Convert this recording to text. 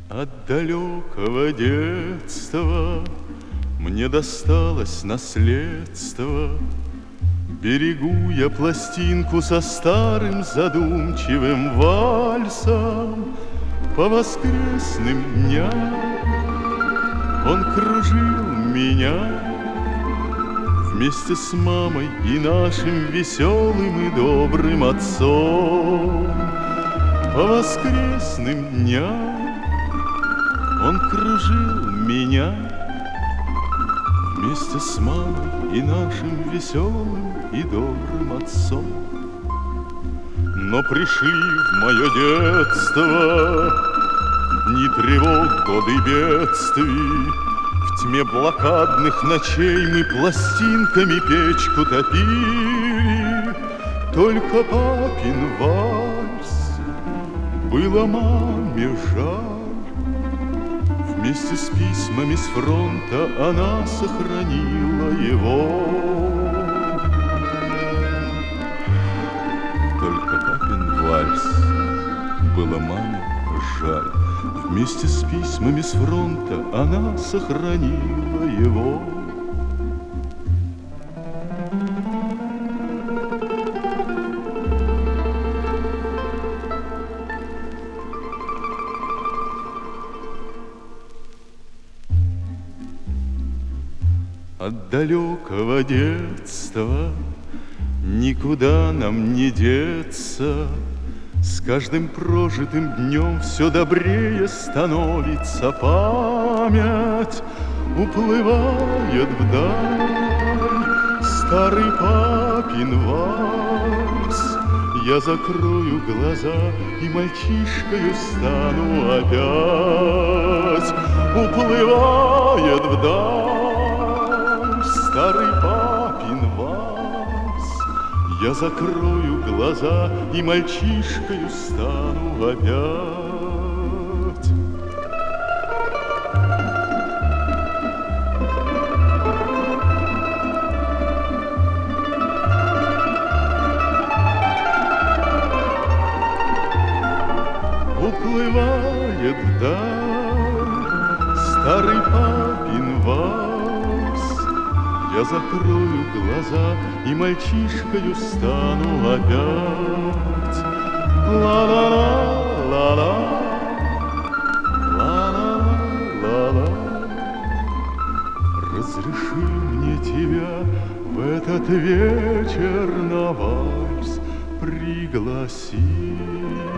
От далекого детства мне досталось наследство. Берегу я пластинку со старым задумчивым вальсом. По воскресным дням он кружил меня вместе с мамой и нашим веселым и добрым отцом. По воскресным дням он кружил меня вместе с мамой и нашим веселым и добрым отцом. Но пришли в мое детство дни тревог, годы бедствий. В тьме блокадных ночей мы пластинками печку топили. Только папин вальс было маме жаль. Вместе с письмами с фронта она сохранила его. Только папин вальс было маме жаль. Вместе с письмами с фронта она сохранила его. От далекого детства никуда нам не деться. С каждым прожитым днем все добрее становится память. Уплывает вдаль старый папин вальс. Я закрою глаза и мальчишкою стану опять. Уплывает вдаль старый папин вальс. Я закрою глаза и мальчишкою стану опять. Уплывает вдаль старый папин вальс. Я закрою глаза и мальчишкою стану опять. Ла-ла-ла, ла-ла, ла-ла-ла-ла. Разреши мне тебя в этот вечер на вальс пригласить.